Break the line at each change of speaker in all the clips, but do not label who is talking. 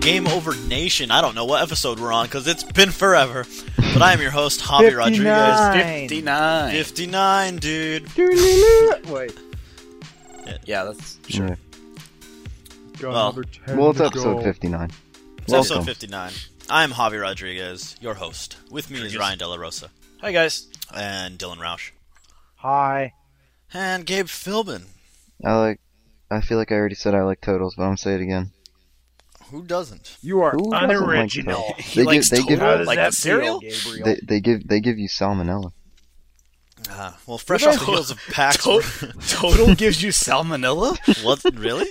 Game Over Nation. I don't know what episode we're on because it's been forever. But I am your host, Javi Rodriguez.
59.
59, dude.
Wait.
Yeah, that's sure.
Well,
It's episode 59.
It's episode 59. I'm Javi Rodriguez, your host. With me is Ryan De La Rosa.
Hi, guys.
And Dylan Roush.
Hi.
And Gabe Philbin.
I feel like I already said I like totals, but I'm gonna say it again.
Who doesn't?
You are
Who doesn't
unoriginal.
like totals?
He likes
they give
Total, like the cereal?
Gabriel?
they give you salmonella.
Well, fresh off the heels of PAX.
Total gives you salmonella?
What? Really?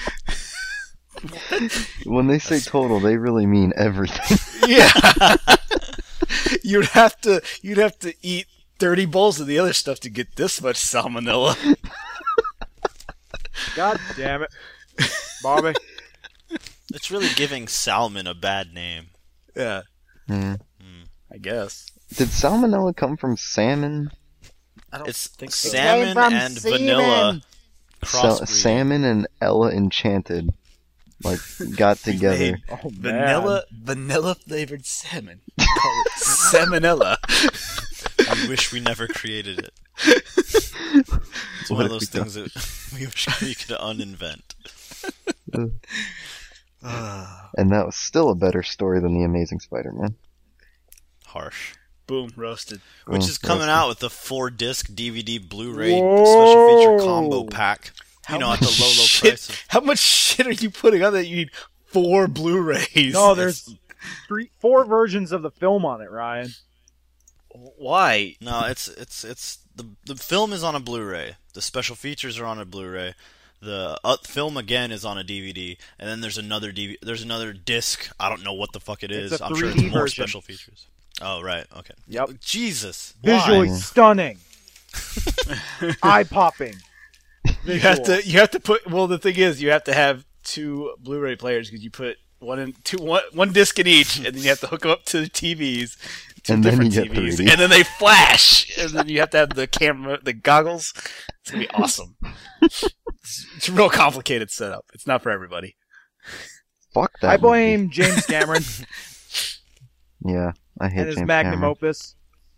When they say total, they really mean everything.
Yeah. You'd have to eat 30 bowls of the other stuff to get this much salmonella.
God damn it. Bobby.
It's really giving salmon a bad name.
Yeah,
Hmm.
I guess.
Did salmonella come from salmon?
I don't
It's
think so.
salmon and vanilla crossbreed.
Salmon and Ella Enchanted got together.
Oh, man.
Vanilla flavored salmon. Call it salmonella.
I wish we never created it. It's one
What
of
if
those
we
things that we wish we could uninvent.
And that was still a better story than The Amazing Spider-Man.
Harsh.
Boom, roasted.
Which is coming
roasted.
out with the 4-disc DVD Blu-ray special feature combo pack. At the low price of...
How much shit are you putting on that you need 4 Blu-rays?
No, there's 4 versions of the film on it, Ryan.
Why?
No, it's the film is on a Blu-ray. The special features are on a Blu-ray. The film again is on a DVD, and then there's another there's another disc. I don't know what the fuck it is.
It's a
I'm sure
3D
it's more
version.
special features. Oh right, okay.
Yep.
Jesus,
Visually
why?
stunning. Eye-popping.
You have to put. Well, the thing is, you have to have 2 Blu-ray players because you put one disc in each, and then you have to hook them up to the TVs.
And then you
different
get
TVs,
3D.
and then they flash, and then you have to have the camera, the goggles. It's gonna be awesome. It's a real complicated setup. It's not for everybody.
Fuck that.
I
movie.
blame James Cameron
Yeah, I hate
and his
James
magnum
Cameron.
opus.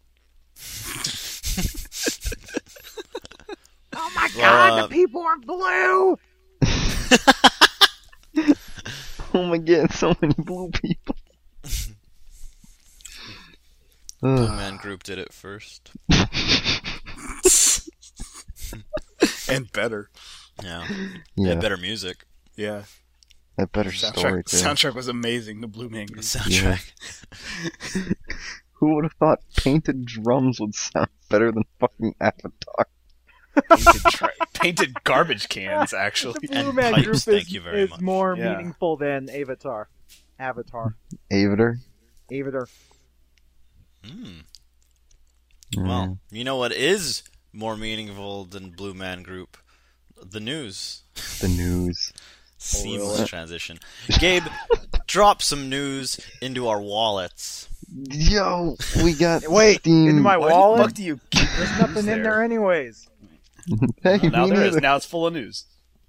Oh my
God,
the people are blue!
Oh my god, so many blue people.
Blue
Ugh.
Man Group did it first.
And better.
Yeah,
Yeah,
and better music.
Yeah.
that better story too.
Soundtrack was amazing. The Blue Man
The
Group.
soundtrack.
Who would have thought painted drums would sound better than fucking Avatar?
Painted garbage cans, actually.
The Blue
And
Man
pipes,
Group
thank you very
is
much.
more
Yeah.
meaningful than Avatar.
Avatar.
Avatar.
Well, you know what is more meaningful than Blue Man Group? The news.
The news.
Seamless transition. Gabe, drop some news into our wallets.
Yo, we got
Wait,
Steam.
into my
Why the
wallet?
fuck do you keep
There's nothing in there anyways.
Hey,
Now
me
there is.
neither.
Now it's full of news.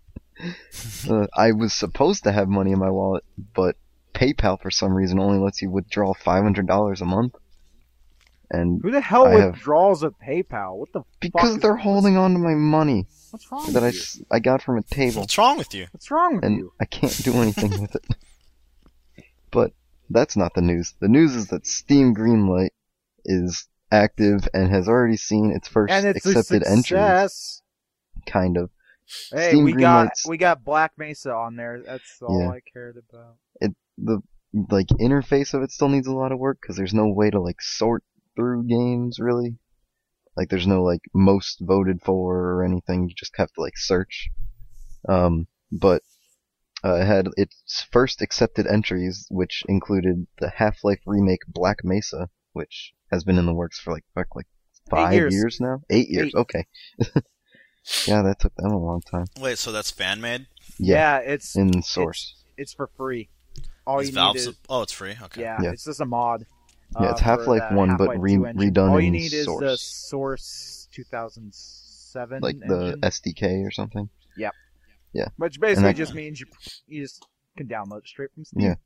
I was supposed to have money in my wallet, but PayPal for some reason only lets you withdraw $500 a month. And
Who the hell
I have-
withdraws a PayPal? What the
because
fuck?
they're holding on to my money
What's wrong
that
with you?
I got from a table,
What's wrong with you?
What's wrong with
and
you?
I can't do anything with it. But that's not the news. The news is that Steam Greenlight is active and has already seen its first
And it's a
accepted entry.
success.
Kind of.
Hey,
Steam
we
Greenlight's-
got Black Mesa on there. That's all
Yeah.
I cared about.
The interface of it still needs a lot of work because there's no way to sort through games really. There's no most voted for or anything. You just have to search. But it had its first accepted entries, which included the Half-Life remake Black Mesa, which has been in the works for 5 years now. 8 years.
8.
Okay. Yeah, that took them a long time.
Wait, so that's fan made?
Yeah, it's
in source.
It's for free. All
Is
you
Valve
need is
oh, it's free. Okay.
yeah,
Yeah.
it's just a mod.
Yeah, it's
for
Half-Life
the
1, but
Half-Life 2 engine.
redone
All you
in
need is the
Source.
Source 2007
The
engine,
SDK or something.
which basically
and that-
just means you just can download it straight from Steam.
Yeah.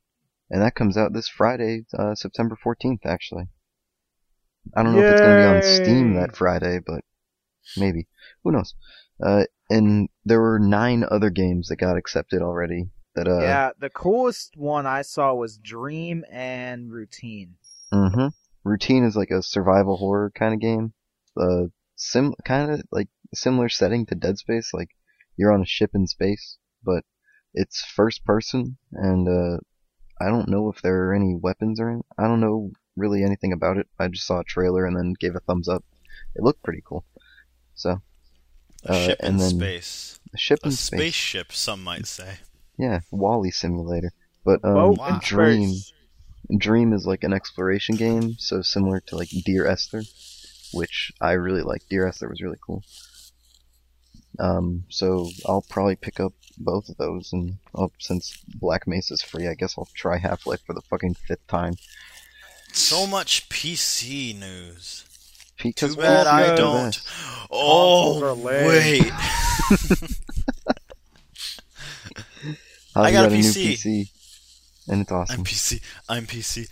and that comes out this Friday, September 14th. Actually, I don't know if it's going to be on Steam
Yay!
that Friday, but maybe. Who knows? And there were 9 other games that got accepted already. That
Yeah, the coolest one I saw was Dream and Routine.
Mm-hmm. Routine is like a survival horror kind of game. Kind of like similar setting to Dead Space. Like you're on a ship in space, but it's first person, and I don't know if there are any weapons or anything. I don't know really anything about it. I just saw a trailer and then gave a thumbs up. It looked pretty cool. So.
A ship in
and then
space.
A ship in
A
space.
spaceship, some might say.
Yeah, Wall-E simulator. But
Boat
wow.
in
Dream.
space.
Dream is like an exploration game, so similar to like Dear Esther, which I really like. Dear Esther was really cool. So I'll probably pick up both of those, and since Black Mesa's free, I guess I'll try Half-Life for the fucking 5th time.
So much PC news.
Because
Too bad I
good.
don't.
Consoles are
Oh,
lame.
wait. I got a
new
PC.
PC, and it's awesome.
I'm PC.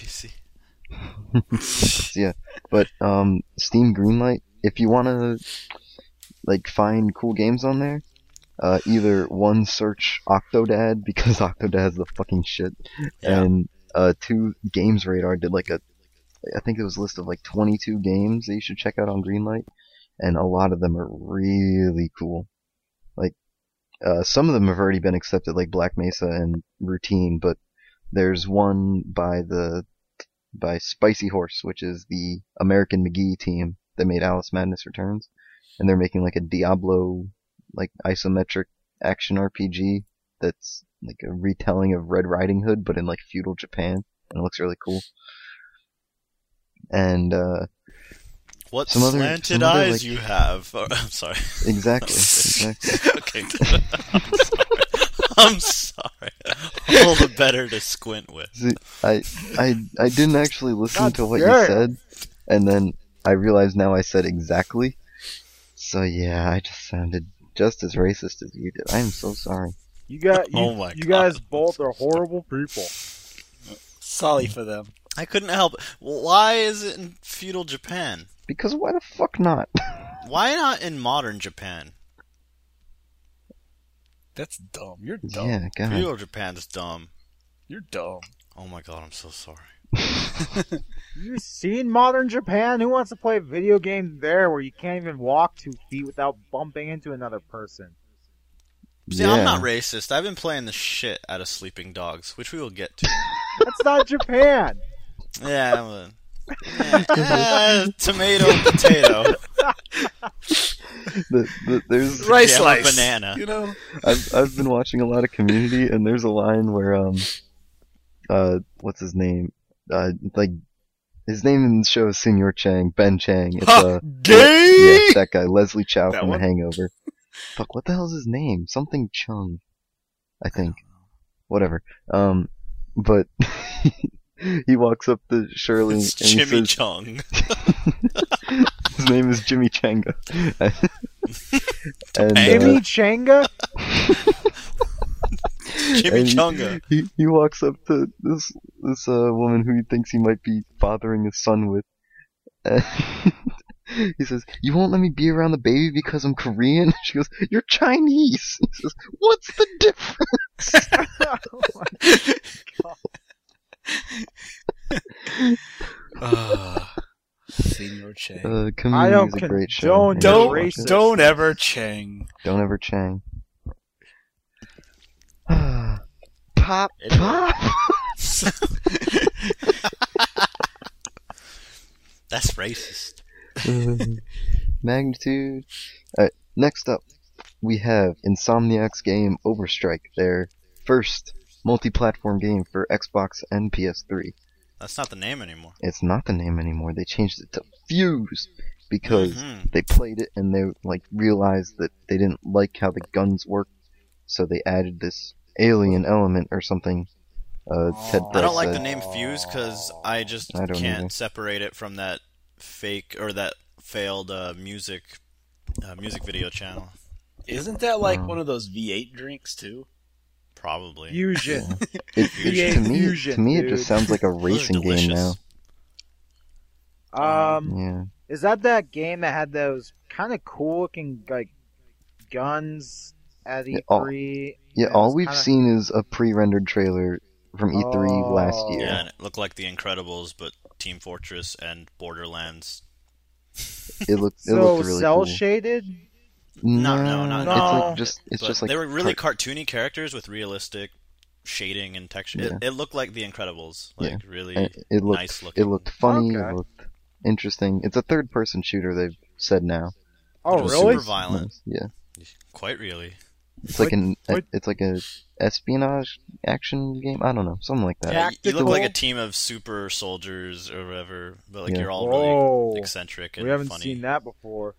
Yeah, but Steam Greenlight, if you want to like find cool games on there, either one, search Octodad because Octodad's the fucking shit,
Yeah.
and 2, Games Radar did like I think it was a list of like 22 games that you should check out on Greenlight, and a lot of them are really cool. Like some of them have already been accepted, like Black Mesa and Routine, but there's one by Spicy Horse, which is the American McGee team that made Alice Madness Returns, and they're making like a Diablo, like isometric action RPG that's like a retelling of Red Riding Hood, but in like feudal Japan, and it looks really cool. And
What
some other,
slanted
some other,
eyes
like,
you have. Oh, I'm sorry.
exactly.
Okay. I'm sorry. All the better to squint with.
See, I didn't actually listen
God
to what
damn.
you said, and then I realized now I said exactly. So yeah, I just sounded just as racist as you did. I am so sorry.
You got
Oh my
you guys
God.
both are horrible people.
Sorry for them.
I couldn't help it. Why is it in feudal Japan?
Because why the fuck not?
Why not in modern Japan?
That's dumb. You're dumb.
Yeah, God.
Feudal Japan's dumb.
You're dumb.
Oh my god, I'm so sorry.
You seen modern Japan? Who wants to play a video game there where you can't even walk 2 feet without bumping into another person?
See, I'm not racist. I've been playing the shit out of Sleeping Dogs, which we will get to.
That's not Japan.
Yeah, tomato, potato.
There's
Rice
Jam
slice.
banana.
You know?
I've been watching a lot of Community, and there's a line where what's his name? Like his name in the show is Senor Chang, Ben Chang. It's
Gay!
yeah, that guy, Leslie Chow
That
from
one?
The Hangover. Fuck, what the hell's his name? Something Chung, I think. Whatever. But he walks up to Shirley
It's
and he
Jimmy
says,
Chung.
his name is Jimmy Changa. And
Jimmy Changa?
Jimmy
and
Chunga.
he walks up to this woman who he thinks he might be fathering his son with. And he says, "You won't let me be around the baby because I'm Korean?" She goes, "You're Chinese." He says, "What's the difference?"
Oh my God.
Senor Chang.
I
Community
don't
is a great show.
condone
You
Don't,
should watch it.
don't ever Chang.
Don't ever Chang. Pop, pop.
That's racist.
Magnitude. Alright, next up, we have Insomniac's game Overstrike, their first multi-platform game for Xbox and PS3.
That's not the name anymore.
It's not the name anymore. They changed it to Fuse because
Mhm.
they played it and they realized that they didn't like how the guns worked, so they added this alien element or something. Ted
I
Price
don't like the
said.
name Fuse because I just
I don't
can't
either.
separate it from that fake or that failed music video channel.
Isn't that like
Oh.
one of those V8 drinks too?
Probably.
Fusion.
It,
to me,
it just sounds like a racing game now. Yeah.
Is that game that had those kind of cool looking like guns at E3?
All we've seen is a pre-rendered trailer from E3 last year.
Yeah, and it looked like The Incredibles, but Team Fortress and Borderlands.
It looked really
cell
cool.
shaded?
No.
It's just like
they were really cartoony characters with realistic shading and texture.
Yeah.
It looked like The Incredibles, really nice looking.
It looked funny.
Okay.
It looked interesting. It's a third-person shooter. They've said now.
Oh,
It was
really?
super violent.
Yeah.
Quite really.
It's like a espionage action game. I don't know, something like that.
Yeah.
You look
Tactical?
like a team of super soldiers or whatever, but
Yeah.
you're all
Whoa.
really eccentric and
We haven't
funny.
seen that before.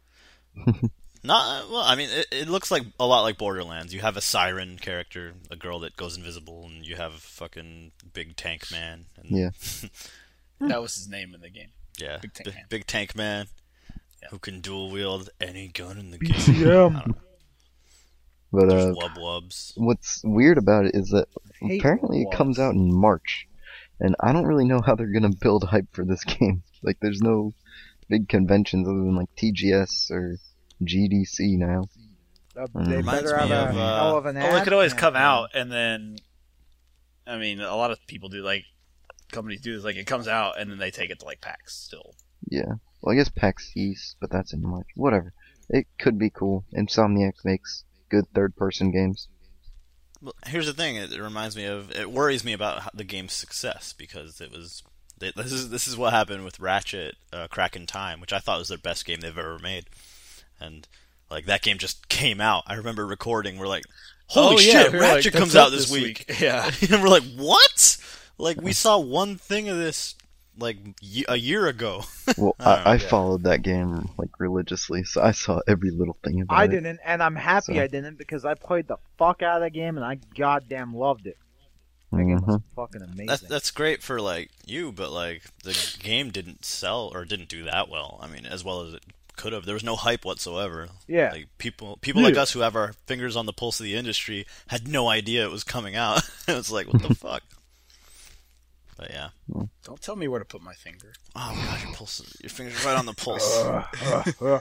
It looks like a lot like Borderlands. You have a siren character, a girl that goes invisible, and you have a fucking big tank man. And,
Yeah.
That was his name in the game.
yeah,
Big tank man.
big tank man
Yeah.
who can dual wield any gun in the game.
BTM.
But
There's wubs.
what's weird about it is that
Hate
apparently it
Wubs.
comes out in March, and I don't really know how they're gonna build hype for this game. Like, there's no big conventions other than like TGS or GDC now.
They
Reminds
better have
me
a
of,
hell of an
Well, it
ad
could always come
campaign.
out, and then, I mean, a lot of people do, like, companies do this, like, it comes out, and then they take it to, like, PAX still.
Yeah. Well, I guess PAX East, but that's in March. Whatever. It could be cool. Insomniac makes good third-person games.
Well, here's the thing. It worries me about the game's success because this is what happened with Ratchet Crack in Time, which I thought was their best game they've ever made, and like that game just came out. I remember recording. We're like, holy shit, Ratchet comes out this week.
Yeah.
And we're like, what? Like, we saw one thing of this, like, a year ago.
Well,
I
I followed that game, like, religiously, so I saw every little thing about it.
I didn't, and I'm happy
So-
I didn't because I played the fuck out of that game and I goddamn loved it. That game was fucking amazing.
That's great for, like, you, but, like, the game didn't sell, or didn't do that well. I mean, as well as it could have. There was no hype whatsoever.
Yeah.
Like, people like us who have our fingers on the pulse of the industry had no idea it was coming out. It was like, what the fuck? But yeah.
Don't tell me where to put my finger.
Oh god, your fingers are right on the pulse.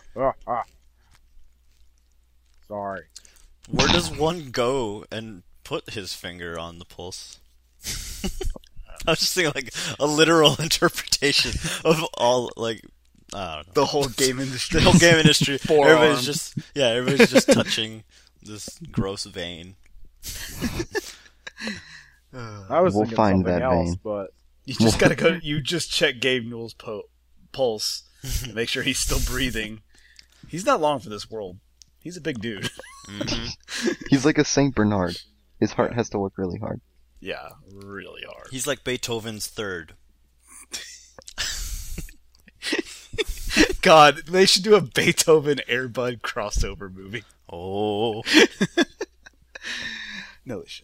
Sorry.
Where does one go and put his finger on the pulse? I was just thinking like a literal interpretation of all like I don't know.
The whole game industry.
The whole game industry.
Forearm.
Everybody's just touching this gross vein.
I was
We'll
thinking
find
something
that
else,
vein.
but
You just gotta go. You just check Gabe Newell's pulse, and make sure he's still breathing. He's not long for this world. He's a big dude.
He's like a Saint Bernard. His heart has to work really hard.
Yeah, really hard.
He's like Beethoven's third.
God, they should do a Beethoven Airbud crossover movie.
Oh.
No, they should.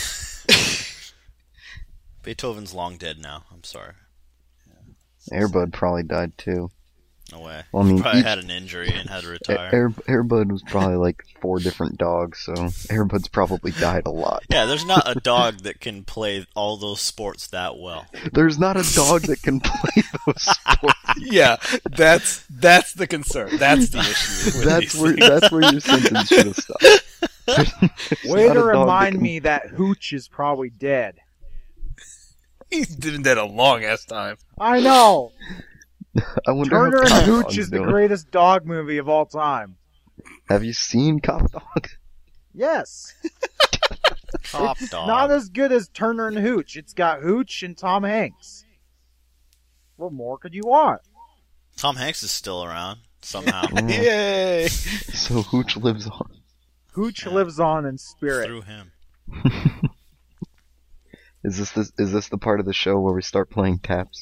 Beethoven's long dead now. I'm sorry.
Airbud probably died too.
No way.
Well, I mean,
He probably
each-
had an injury and had to retire.
Airbud was probably like 4 different dogs, so Airbud's probably died a lot.
Yeah, there's not a dog that can play all those sports that well.
There's not a dog that can play those sports.
Yeah, that's the concern. That's the issue. With
That's where your sentence should have stopped.
way
not
to
a dog that
remind
can-
me that Hooch is probably dead.
He's been dead a long ass time.
I know.
I wonder
Turner
how
and
Cop
Hooch
Dog's
is the
doing.
greatest dog movie of all time.
Have you seen Cop Dog?
Yes.
Top dog.
Not as good as Turner and Hooch. It's got Hooch and Tom Hanks. What more could you want?
Tom Hanks is still around somehow
Yay!
So Hooch lives on.
Hooch
Yeah.
lives on in spirit.
through him.
Is this the part of the show where we start playing taps?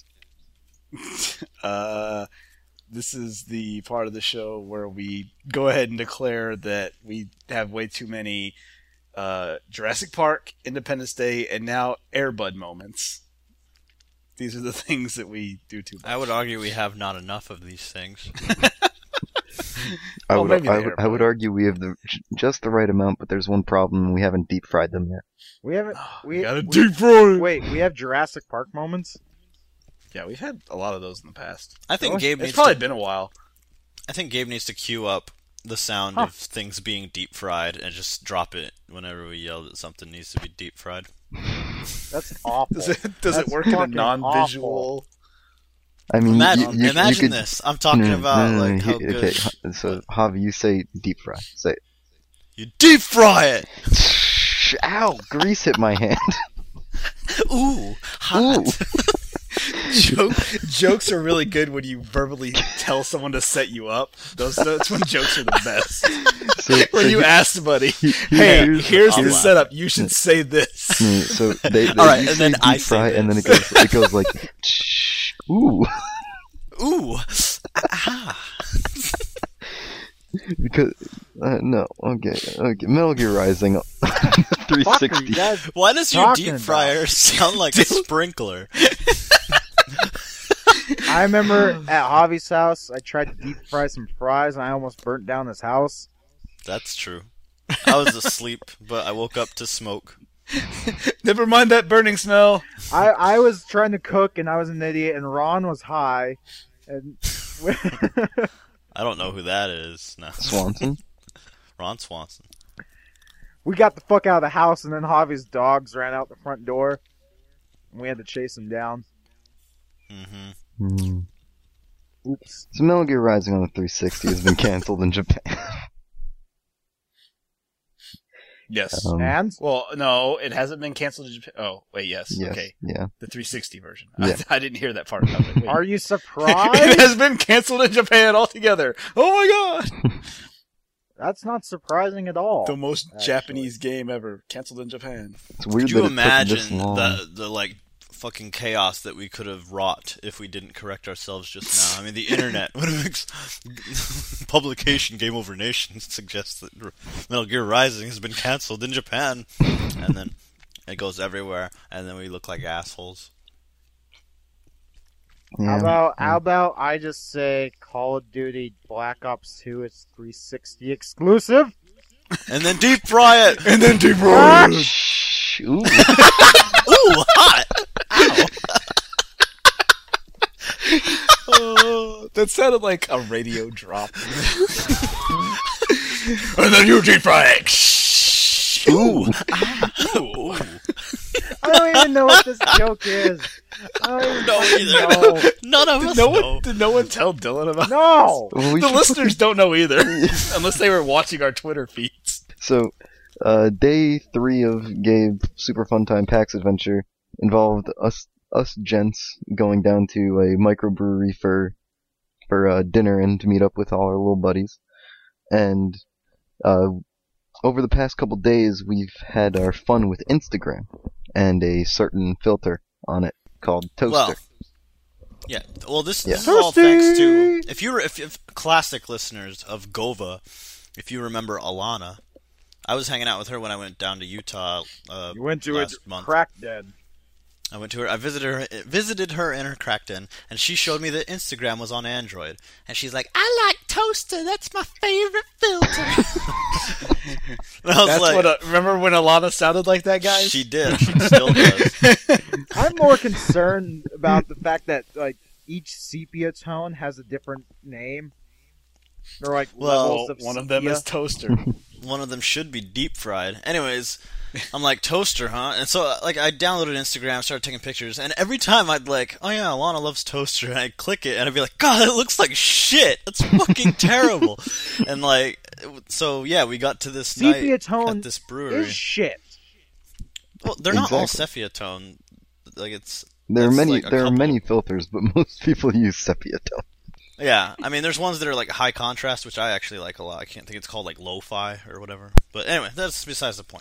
This is the part of the show where we go ahead and declare that we have way too many Jurassic Park, Independence Day, and now Airbud moments. These are the things that we do too much.
I would argue we have not enough of these things.
I
Well,
would
maybe
I
they
would,
are,
I would
but-
argue we have just the right amount, but there's one problem: we haven't deep fried them yet.
We haven't.
We gotta deep fry.
Wait, we have Jurassic Park moments.
Yeah, we've had a lot of those in the past.
I think
Oh,
Gabe
It's
needs
probably
to.
been a while.
I think Gabe needs to cue up the sound of things being deep fried and just drop it whenever we yell that something needs to be deep fried.
That's awful.
Does it
That's
work in a
fucking
non-visual?
I mean,
Imagine,
you
imagine
could,
this. I'm talking about like how good.
Okay, so Javi, you say deep fry. Say it.
You deep fry it.
Ow! Grease hit my hand.
Ooh, hot.
Ooh.
Jokes are really good when you verbally tell someone to set you up. That's when jokes are the best. When you ask somebody, "Hey, here's the
laugh.
setup. You should say this."
So they
All right,
you
and
say
then I
deep
say
fry, and then
this.
it goes like, ooh,
Ooh. Ah.
because no, okay, Metal Gear Rising,
Fuck are you
360.
guys?
Why does your
Talking
deep
about?
fryer sound like a sprinkler?
I remember at Javi's house, I tried to deep fry some fries, and I almost burnt down his house.
That's true. I was asleep, but I woke up to smoke.
Never mind that burning smell.
I was trying to cook, and I was an idiot, and Ron was high, and
I don't know who that is. No.
Swanson.
Ron Swanson.
we got the fuck out of the house, and then Javi's dogs ran out the front door, and we had to chase him down.
Mm-hmm.
Hmm.
Oops.
So Metal Gear Rising on the 360 has been canceled in Japan.
Yes.
And
Well, no, it hasn't been canceled in Japan. Oh, wait, yes.
Yes.
Okay.
Yeah.
The 360 version.
Yeah.
I didn't hear that part. I was like, wait.
are you
It
surprised?
has been canceled in Japan altogether. Oh my god!
That's not surprising at all.
The most
actually.
Japanese game ever canceled in Japan.
It's weird
Could you
that it took this
imagine
long.
the like fucking chaos that we could have wrought if we didn't correct ourselves just now? I mean, the internet, what makes publication Game Over Nation suggests that Metal Gear Rising has been canceled in Japan, and then it goes everywhere, and then we look like assholes.
Yeah.
How about I just say Call of Duty Black Ops 2 is 360 exclusive?
And then deep fry it.
And then deep
Ah!
Shh. Ooh.
Ooh, hot.
Oh, that sounded like a radio drop. And then you deep fry it.
Ooh.
Ooh.
I don't even know what this joke is. I don't even
No,
fucking
either.
know.
None of
Did
us
no
know.
one, did no one tell Dylan about it?
No!
Well, we
The
should-
listeners don't know either. Unless they were watching our Twitter feeds.
So, day 3 of Gabe Super Fun Time PAX Adventure involved us gents going down to a microbrewery for dinner and to meet up with all our little buddies. And over the past couple days, we've had our fun with Instagram and a certain filter on it called Toaster.
Well, yeah. Well, this
Yeah.
is all thanks to if classic listeners of Gova, if you remember Alana, I was hanging out with her when I went down to Utah.
You went to a
last month.
crack den.
I went to her. I visited her in her crack den, and she showed me that Instagram was on Android. And she's like, "I like Toaster. That's my favorite filter." And I was
That's
like,
what. Remember when Alana sounded like that, guys?
she did. She still does.
I'm more concerned about the fact that like each sepia tone has a different name. Or like
Well,
levels of
one of them
sepia.
is Toaster.
One of them should be deep fried. Anyways, I'm like, Toaster, huh? And so, like, I downloaded Instagram, started taking pictures, and every time I'd like, oh yeah, Alana loves Toaster, and I'd click it, and I'd be like, God, it looks like shit. That's fucking terrible. And like, so yeah, we got to this
Sepia
night
tone
at this brewery.
is shit.
Well, they're not all
Exactly.
sepia tone. Like it's
There are
That's
many
like a
there are
couple.
many filters, but most people use sepia tone.
yeah. I mean, there's ones that are like high contrast, which I actually like a lot. I can't think it's called like lo-fi or whatever. But anyway, that's besides the point.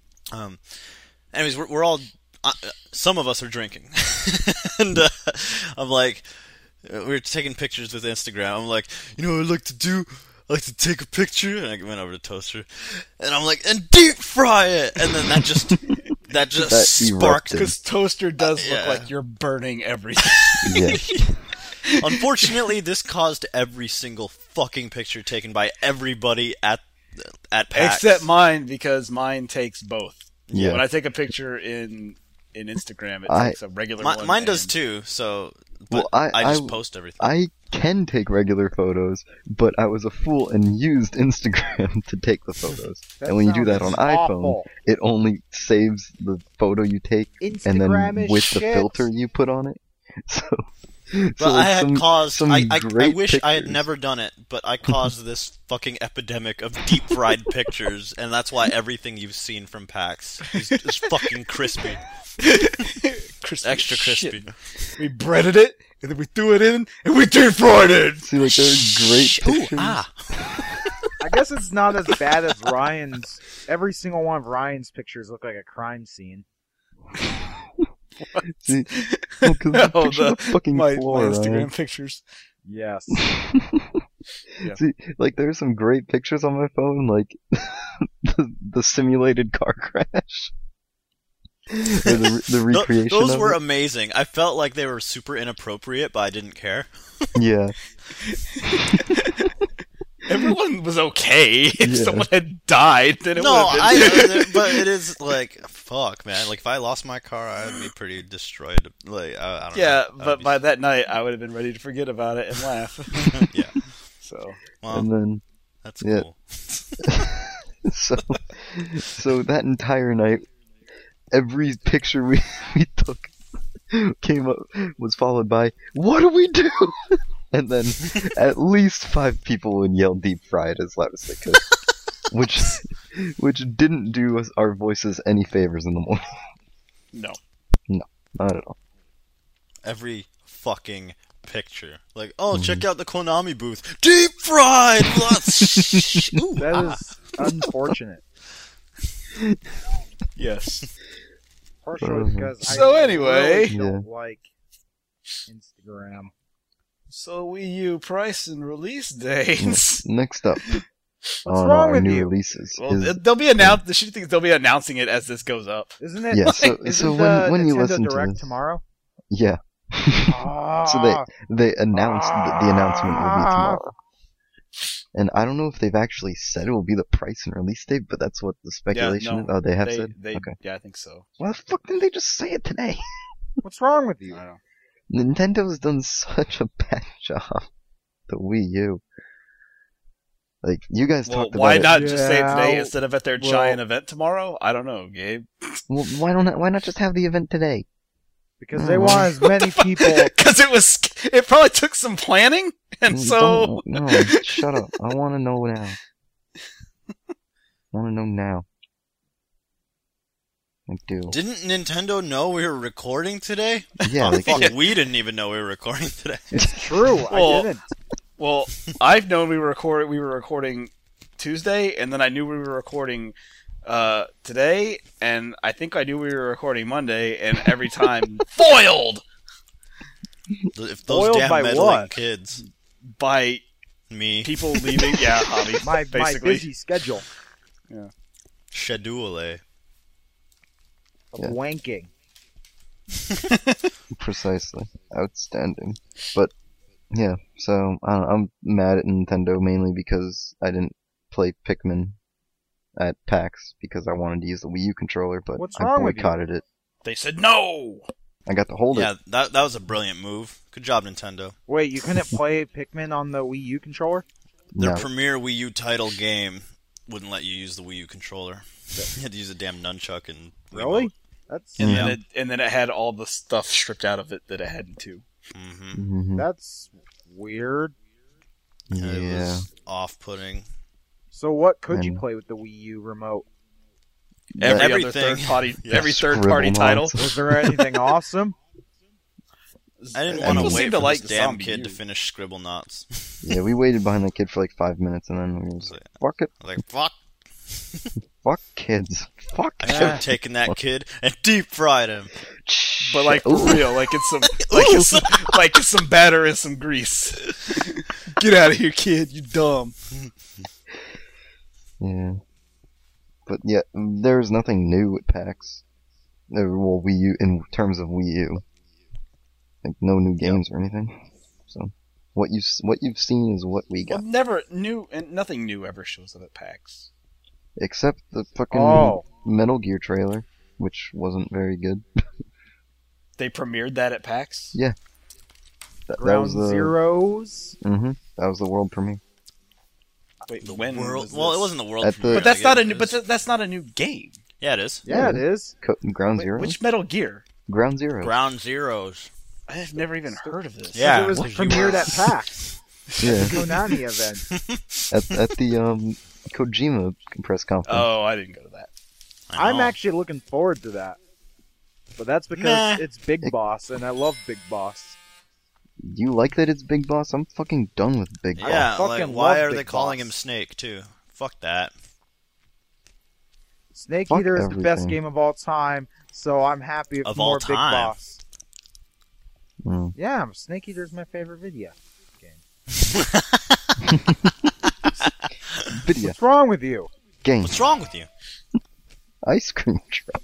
Anyways, we're all some of us are drinking, and I'm like, we're taking pictures with Instagram. I'm like, you know what I'd like to do? I like to take a picture, and I went over to Toaster, and I'm like, and deep fry it, and then that just
That
sparked.
erupted.
Because Toaster does look
Yeah.
like you're burning everything.
Yeah.
Unfortunately, this caused every single fucking picture taken by everybody at PAX.
Except mine, because mine takes both.
Yeah.
When I take a picture in Instagram, it takes a regular one.
Mine does too. So, but
Well,
I just post everything.
I can take regular photos, but I was a fool and used Instagram to take the photos.
That
And when you do that
sounds
on iPhone,
awful.
it only saves the photo you take and
Instagram
then
is
with
shit.
the filter you put on it. So,
But I had caused.
some
I
great
wish I had
pictures.
never done it, but I caused this fucking epidemic of deep fried pictures, and that's why everything you've seen from PAX is fucking crispy,
Crispy
extra
as shit.
crispy.
We breaded it, and then we threw it in, and we deep fried it.
See, like, there are great
Ooh,
pictures.
I guess it's not as bad as Ryan's. Every single one of Ryan's pictures look like a crime scene.
See, well, 'cause the
Oh,
picture of the fucking
my
floor,
Instagram
Ryan.
pictures.
Yes.
Yeah.
See, like, there's some great pictures on my phone, like the simulated car crash, or the recreation.
Those
of
were
it.
amazing. I felt like they were super inappropriate, but I didn't care.
Yeah,
Everyone was okay. If
Yeah.
someone had died, then it
No,
would have been.
but it is like fuck, man. Like if I lost my car, I'd be pretty destroyed. Like I don't
Yeah,
know.
but by that night, I would have been ready to forget about it and laugh.
yeah,
So
well,
and then
that's
yeah.
cool.
so that entire night, every picture we took came up was followed by "What do we do?" And then at least 5 people would yell "deep fried" as loud as they could, which didn't do us, our voices any favors in the morning.
no.
Not at all.
Every fucking picture, like check out the Konami booth, deep fried. Ooh,
That is unfortunate.
Yes.
Partially because
So
I
anyway-
really don't like Instagram.
So Wii U price and release dates.
Next up
What's
on
wrong
our
with
new
you?
releases
Well,
is
they'll be announced. The shitty thing is they'll be announcing it as this goes up.
Isn't it?
yeah. So
Isn't
when you
Nintendo
listen to
Direct
this,
tomorrow?
yeah. So they announced that the announcement will be tomorrow. And I don't know if they've actually said it will be the price and release date, but that's what the speculation
no,
is. Oh, they have said? Okay.
Yeah, I think so.
Why the fuck didn't they just say it today?
What's wrong with you?
I don't know.
Nintendo's done such a bad job. The Wii U. Like, you guys
Well,
talked
why
about
not just say it today
Yeah,
instead of at their
well-
giant event tomorrow? I don't know, Gabe.
it. Well, why not just have the event today?
Because they want as many people.
Because it probably took some planning, and so
No, shut up. I want to know now. I want to know now. I do.
Didn't Nintendo know we were recording today?
Yeah,
Oh,
like,
fuck, we didn't even know we were recording today.
It's true.
Well,
I didn't.
well, I've known we were recording Tuesday, and then I knew we were recording today, and I think I knew we were recording Monday, and every time foiled
If those
Foiled
damn
by
meddling
what?
kids,
by
me,
people leaving. Yeah, Javi,
My
basically.
busy schedule
schedule.
of
Yeah.
wanking.
Precisely. Outstanding. But, yeah, so I'm mad at Nintendo mainly because I didn't play Pikmin at PAX because I wanted to use the Wii U controller, but
What's
I
wrong with you?
boycotted it.
They said no.
I got to hold
Yeah,
it.
that was a brilliant move. Good job, Nintendo.
Wait, you couldn't play Pikmin on the Wii U controller?
Their
No.
premier Wii U title game wouldn't let you use the Wii U controller. You had to use a damn nunchuck and
Really?
remote.
That's
And
Yeah.
then it had all the stuff stripped out of it that it hadn't to.
Mm-hmm.
Mhm.
that's weird.
It
Yeah.
was off-putting.
So what could you
And-
play with the Wii U remote?
Every other
Everything.
third party,
Yeah.
every third party
Scribble
title.
nonsense.
Was there anything awesome?
I didn't
People
want to
seem
wait
to
for
like
this
the
damn
zombie
kid to
U.
finish Scribble Knots.
Yeah, we waited behind that kid for like 5 minutes, and then we were just like, fuck it.
I was like, fuck.
Fuck kids. Fuck
I should have taken that kid and deep fried him.
But like for
Ooh.
real, like it's some batter and some grease. Get out of here, kid! You dumb.
Yeah. But yeah, there's nothing new at PAX. Well, Wii U, in terms of Wii U. Like, no new games or anything. So what you've seen is what we
Well,
got,
never new, and nothing new ever shows up at PAX.
except the fucking
Oh.
Metal Gear trailer, which wasn't very good.
They premiered that at PAX.
Yeah. That
Ground
was the
Zeroes.
that was the world premiere.
Wait,
The
when
world.
was
Well,
this?
it wasn't the world.
At the-
premiere,
But that's
I
not a
guess
new.
it
But
is.
that's not a new game.
Yeah, it is.
Yeah, it is.
Ground
Wait,
Zero.
which Metal Gear?
Ground Zero.
Ground Zeroes.
I have never even heard of this.
Yeah.
It was
because you
premiered
were-
at PAX.
Yeah.
Konami event.
at the Kojima press conference.
Oh, I didn't go to that.
I
I'm
know.
actually looking forward to that. But that's because
Nah.
it's Big Boss, and I love Big Boss.
You like that it's Big Boss? I'm fucking done with Big Boss.
Yeah,
fucking
like
love
why are
Big
they calling
Boss.
him Snake too? Fuck that.
Snake
Fuck
Eater is the best
everything.
game of all time, so I'm happy
Of
with more
all
Big
time?
Boss.
Mm.
Yeah, Snake Eater is my favorite video game.
Video
What's wrong with you?
game.
What's wrong with you?
Ice cream truck.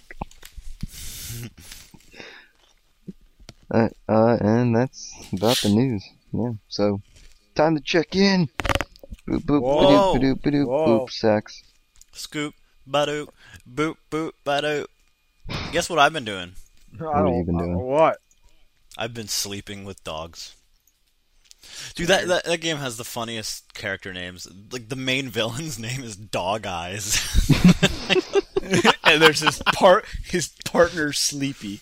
And that's about the news. Yeah. So, time to check in. Boop boop
Whoa.
ba-doop ba-doop ba-doop
Whoa.
boop sex.
Scoop, badoo, boop, boop, badoo. Guess what I've been doing?
I
have
don't-
you been doing?
What?
I've been sleeping with dogs. Dude, that game has the funniest character names. Like, the main villain's name is Dog Eyes.
And there's his partner Sleepy.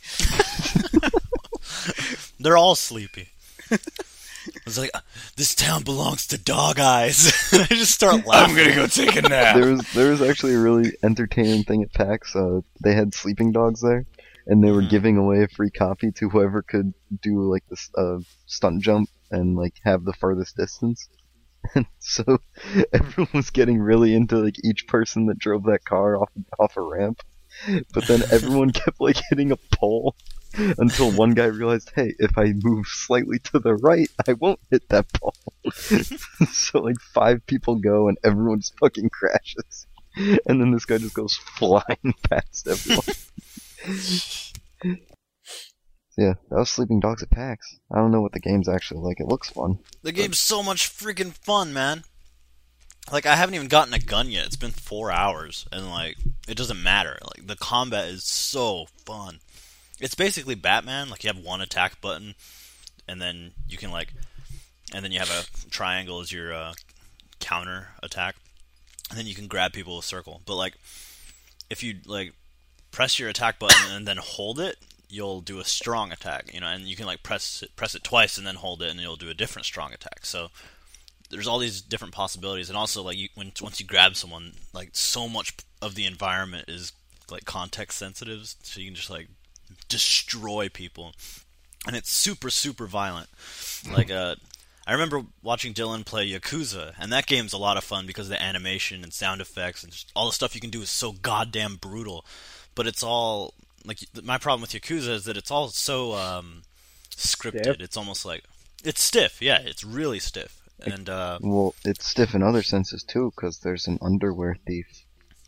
They're all sleepy. It's like, this town belongs to Dog Eyes. And I just start laughing.
I'm gonna go take a nap.
There was actually a really entertaining thing at PAX. They had sleeping dogs there, and they were giving away a free copy to whoever could do like this stunt jump and like have the furthest distance. And so everyone was getting really into like each person that drove that car off a ramp. But then everyone kept like hitting a pole until one guy realized, hey, if I move slightly to the right, I won't hit that pole. So like 5 people go and everyone just fucking crashes. And then this guy just goes flying past everyone. Yeah, that was Sleeping Dogs at PAX. I don't know what the game's actually like. It looks fun.
The game's so much freaking fun, man. Like, I haven't even gotten a gun yet. It's been 4 hours, and, like, it doesn't matter. Like, the combat is so fun. It's basically Batman. Like, you have one attack button, and then you can, like... And then you have a triangle as your counter attack. And then you can grab people with circle. But, like, if you, like, press your attack button and then hold it, you'll do a strong attack, you know, and you can like press it twice and then hold it, and you'll do a different strong attack. So there's all these different possibilities, and also like once you grab someone, like so much of the environment is like context sensitive, so you can just like destroy people, and it's super super violent. Like I remember watching Dylan play Yakuza, and that game's a lot of fun because the animation and sound effects and just all the stuff you can do is so goddamn brutal. But it's all like my problem with Yakuza is that it's all so scripted.
Stiff?
It's almost like it's stiff. Yeah, it's really stiff. And
Well, it's stiff in other senses too, because there's an underwear thief.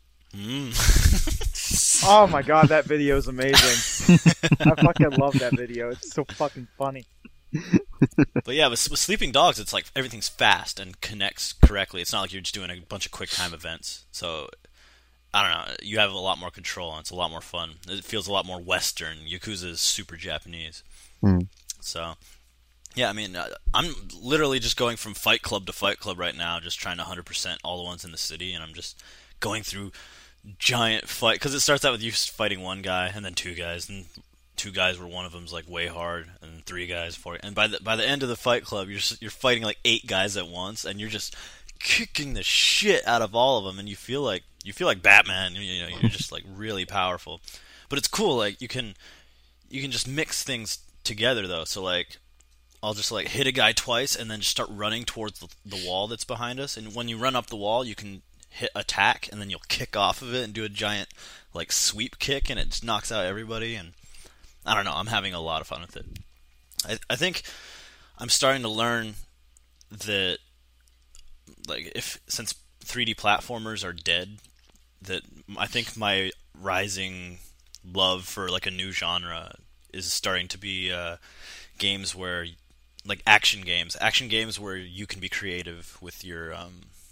Oh my god, that video is amazing. I fucking love that video. It's so fucking funny.
But yeah, with Sleeping Dogs, it's like everything's fast and connects correctly. It's not like you're just doing a bunch of quick time events. So I don't know. You have a lot more control, and it's a lot more fun. It feels a lot more Western. Yakuza is super Japanese. So, yeah, I mean, I'm literally just going from Fight Club to Fight Club right now, just trying to 100% all the ones in the city, and I'm just going through giant fight, because it starts out with you fighting one guy, and then 2 guys, and 2 guys where one of them's like way hard, and 3 guys, 4, and by the end of the Fight Club, you're fighting like 8 guys at once, and you're just kicking the shit out of all of them, and you feel like Batman. You know, you're just like really powerful. But it's cool. Like you can just mix things together though. So like I'll just like hit a guy twice and then just start running towards the wall that's behind us. And when you run up the wall, you can hit attack, and then you'll kick off of it and do a giant like sweep kick, and it just knocks out everybody. And I don't know. I'm having a lot of fun with it. I think I'm starting to learn that, like, since 3D platformers are dead, that I think my rising love for like a new genre is starting to be games where like action games where you can be creative with your